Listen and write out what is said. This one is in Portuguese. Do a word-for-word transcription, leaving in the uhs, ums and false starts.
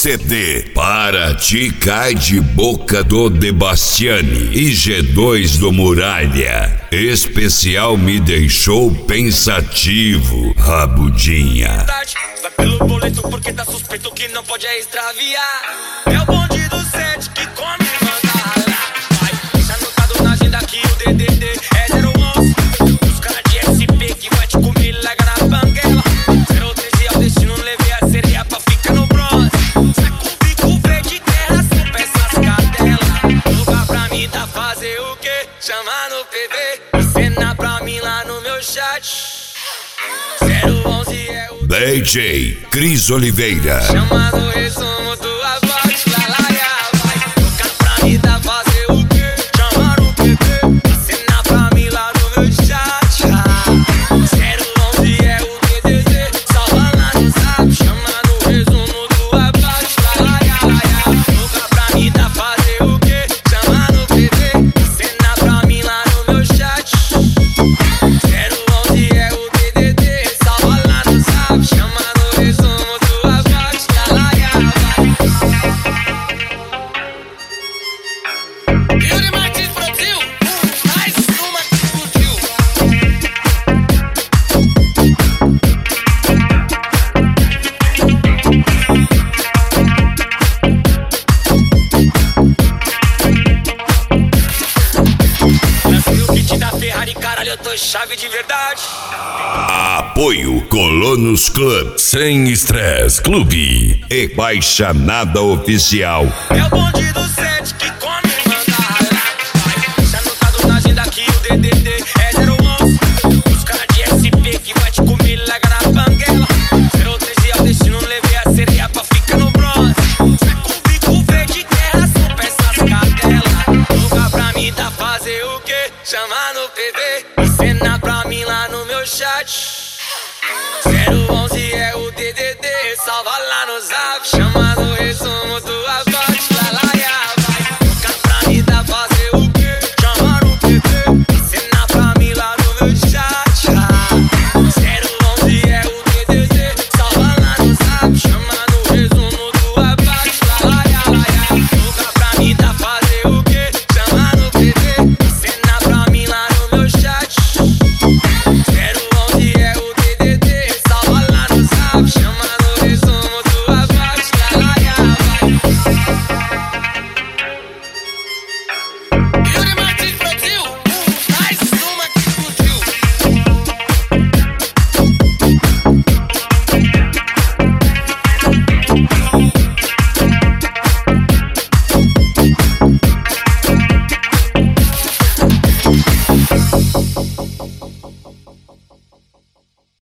C D. Para ti cai de boca do Debastiani e G dois do Muralha. Especial me deixou pensativo, Rabudinha. Vai pelo boleto porque tá suspeito que não pode é extraviar. É o bonde do sete que come e manda ralar. Vai, deixa anotado na agenda que o D D D é zero onze. Os caras de S P que vai te comer, larga na banguela. zero treze é o destino, levei a sereia pra ficar no bronze. Saco o bico verde, terra, são peças cadela. Lugar pra mim tá fazer o quê? Chama no P V, cena pra mim lá no meu chat. zero onze é o D J Cris Oliveira. chama no resumo do abate, lá lá lá, vai. Tocar pra mim tá fazer o quê? Chama no P V, cena pra mim lá no meu chat. zero onze é o D D D, salva lá no zap. Chama no resumo do abate, lá lá lá. Tocar pra mim tá fazer o quê? Chama no P V, cena pra mim lá no meu chat. zero onze é o D D D, salva lá no zap. Chama no resumo do abate, lá lá lá. Yuri Martins Brasil, mais uma que explodiu. Nasci o kit da Ferrari, caralho, eu tô chave de verdade. Apoio Colonos Club. Sem estresse, clube. E Baixa Nada Oficial. É o bonde do sete que come e manda ralar. Vai, deixa anotado na agenda que o D D D é zero onze. Os caras de S P que vai te comer, larga na banguela. zero treze é o destino, levei a sereia pra ficar no bronze. Saco o bico verde, terra, são peças cadela. Lugar pra mim tá fazer o quê? Chama no P V, cena pra mim lá no meu chat. zero onze é o